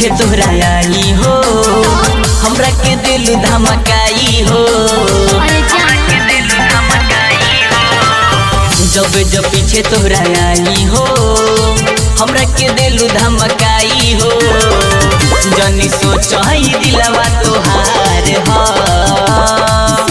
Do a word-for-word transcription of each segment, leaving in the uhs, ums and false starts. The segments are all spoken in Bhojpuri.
पीछे तोहरा आई हो, हमरा के दिल धमकाई हो। जब जब पीछे तोहरा आई हो, हमरा के दिल धमकाई हो। जनी सोचाई दिलवा तोहार हो।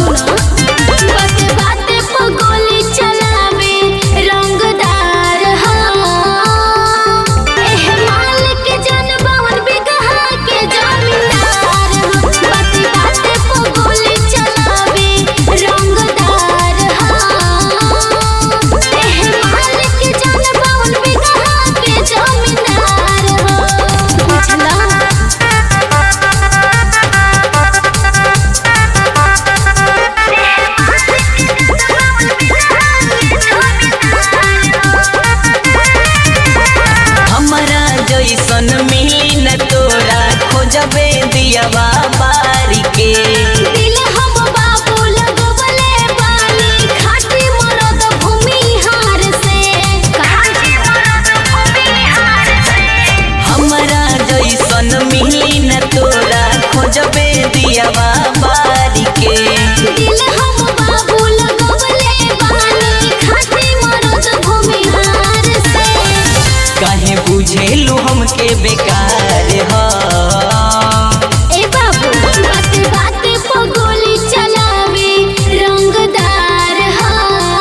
जैसन मिली न तोरा खोजबे दियावा बारी के। दिल हम बाबू लगवले बानी खाटी मरद भूमिहार से, खाटी मरद भूमिहार से। हमरा जैसन मिली न तोरा खोजबे दियावा बारी के। दिल हम बाबू लगवले बानी खाटी मरद भूमिहार से। काहे बुझेलू हमके बेकार हो। ए बाबू बात बात पे गोली चलावे रंगदार हो।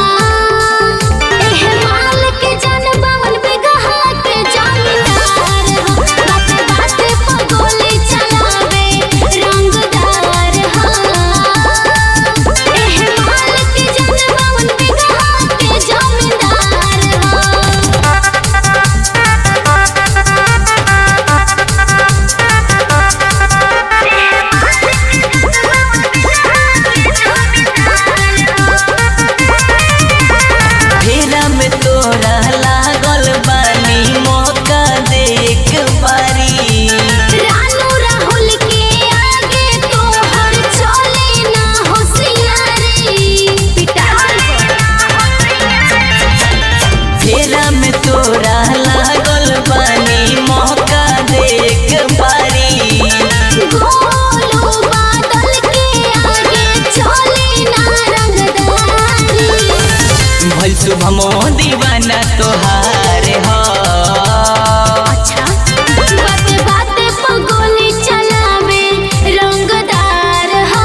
एह माल के जान बावन बेगहा के जमींदार हो। बात बात पे गोली चलावे रंगदार हो। एह माल के जान बावन बेगहा के जमींदार हो। फेरा में तोरा लागल बानी मौका देख पारी। रानू राहुल के आगे तोहर चले ना होशियारी। फेरा में तोरा लागल बानी मौका देख पारी। गोलू बादल के आगे चले ना रंगदारी। भल शुभमो दीवाना तोहार हो। अच्छा बात बात पे गोली चलावे रंगदार हो।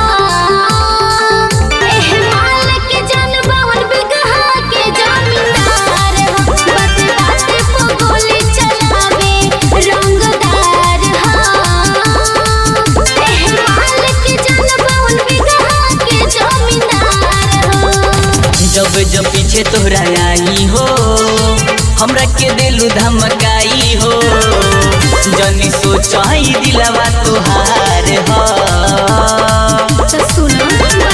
एह माल के जान बावन बेगहा के जमींदार हो। बात बात पे गोली चलावे रंगदार हो। एह माल के जान बावन बेगहा के जमींदार हो। जब जब पीछे तोहरा आई हो, हमरा के दिल धमकाई हो। जनी सोचाई दिलवा तोहार हो। तो सुनो